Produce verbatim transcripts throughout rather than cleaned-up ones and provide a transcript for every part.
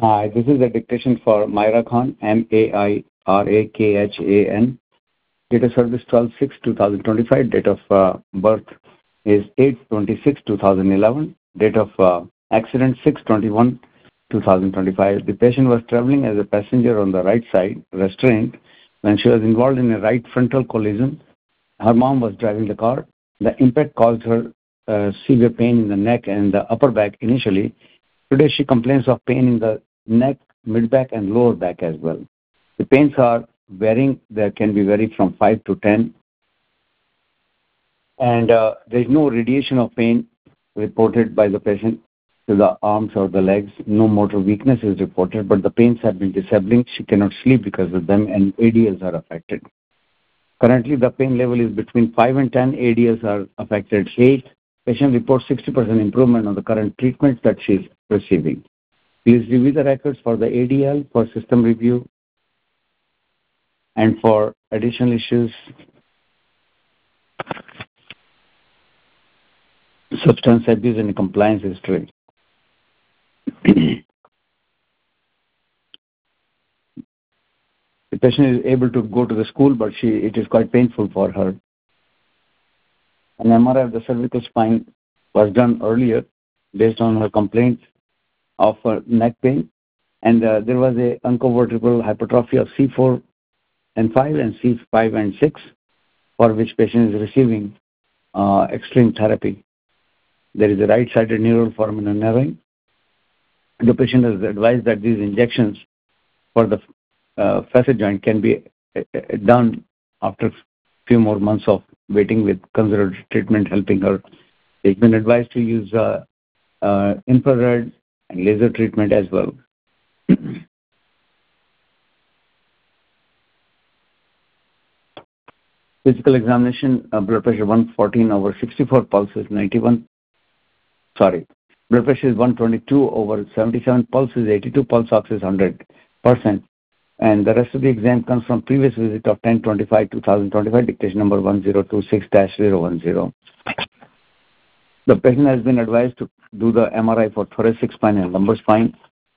Hi, this is a dictation for Myra Khan, M A I R A K H A N. Date of service twelve six two thousand twenty-five. Date of uh, birth is eight twenty-six two thousand eleven. Date of uh, accident six twenty-one two thousand twenty-five. The patient was traveling as a passenger on the right side, restrained, when she was involved in a right frontal collision. Her mom was driving the car. The impact caused her uh, severe pain in the neck and the upper back initially. Today she complains of pain in the neck, mid-back, and lower back as well. The pains are varying. There can be varied from five to ten. And uh, there is no radiation of pain reported by the patient to the arms or the legs. No motor weakness is reported, but the pains have been disabling. She cannot sleep because of them, and A D Ls are affected. Currently, the pain level is between five and ten. A D Ls are affected eight. Patient reports sixty percent improvement on the current treatments that she is receiving. Please review the records for the A D L for system review and for additional issues, substance abuse and compliance history. The patient is able to go to the school, but she it is quite painful for her. An M R I of the cervical spine was done earlier based on her complaint of her neck pain, and uh, there was a unconvertible hypertrophy of C four and five and C five and six, for which patient is receiving uh, extreme therapy. There is a right-sided neural foramen narrowing. The patient is advised that these injections for the uh, facet joint can be uh, done after a few more months of waiting with conservative treatment helping her. They've been advised to use uh, uh, infrared and laser treatment as well. Physical examination, uh, blood pressure one fourteen over sixty-four, pulse is ninety-one. Sorry, blood pressure is one twenty-two over seventy-seven, pulse is eighty-two, pulse ox is one hundred percent. And the rest of the exam comes from previous visit of ten twenty-five two thousand twenty-five, dictation number one zero two six dash zero one zero. The patient has been advised to do the M R I for thoracic spine and lumbar spine,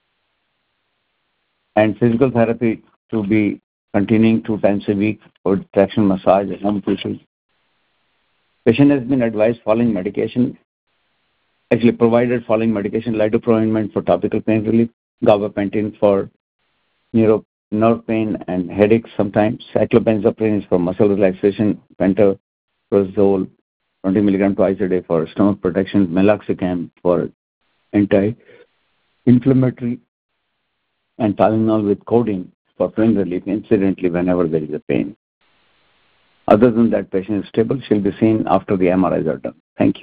and physical therapy to be continuing two times a week for traction massage and home tissue. Patient has been advised following medication, actually provided following medication: lidocaine for topical pain relief, gabapentin for neuro, nerve pain and headaches sometimes, cyclobenzaprine is for muscle relaxation, pantoprazole twenty milligram twice a day for stomach protection, meloxicam for anti-inflammatory, and Tylenol with codeine for pain relief incidentally whenever there is a pain. Other than that, patient is stable. She'll be seen after the M R Is are done. Thank you.